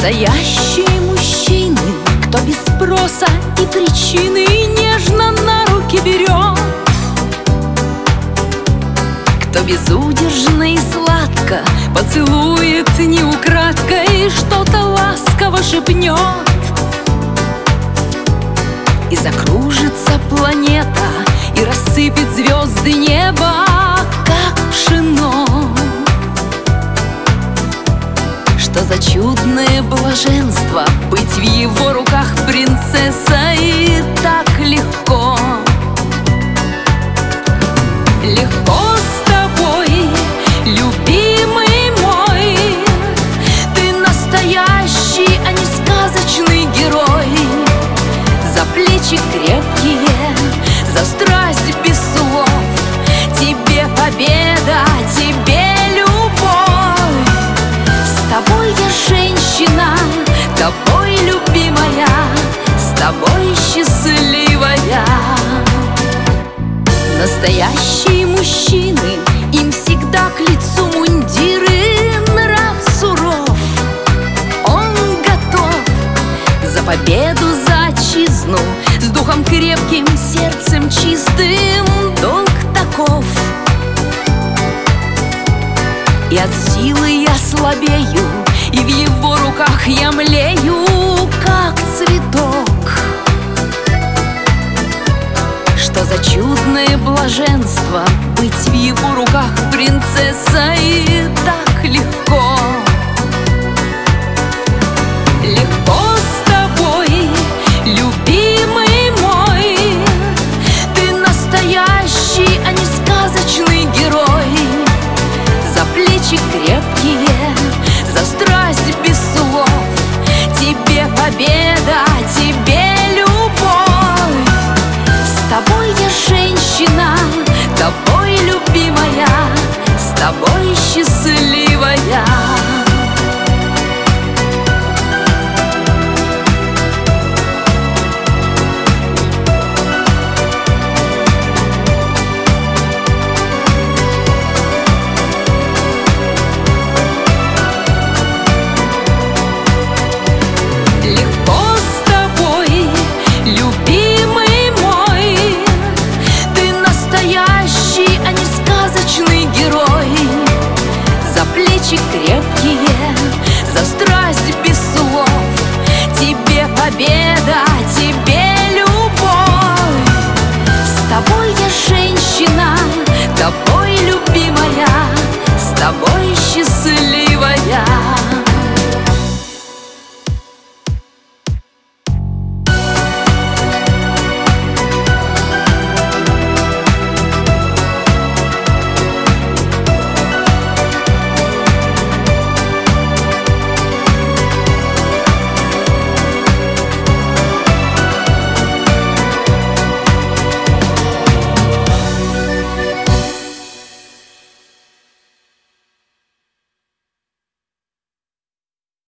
Настоящие мужчины, кто без спроса и причины нежно на руки берет, кто безудержно и сладко поцелует не украдкой, что-то ласково шепнет. И закружится планета, и рассыпет звезды небо, как пшено. Что за чудное блаженство быть в его руках принцессой так легко. Легко с тобой, любимый мой, ты настоящий, а не сказочный герой. За плечи крепкие, за страсть без слов, тебе победа, тебе любовь. С тобой я женщина, тобой любимая, с тобой счастливая. Настоящие мужчины, им всегда к лицу мундиры, нрав суров. Он готов за победу, за отчизну, с духом крепким, сердцем чистым, долг таков. И от силы я слабею, и в его руках я млею, как цветок. Что за чудное блаженство быть в его руках принцессой так легко.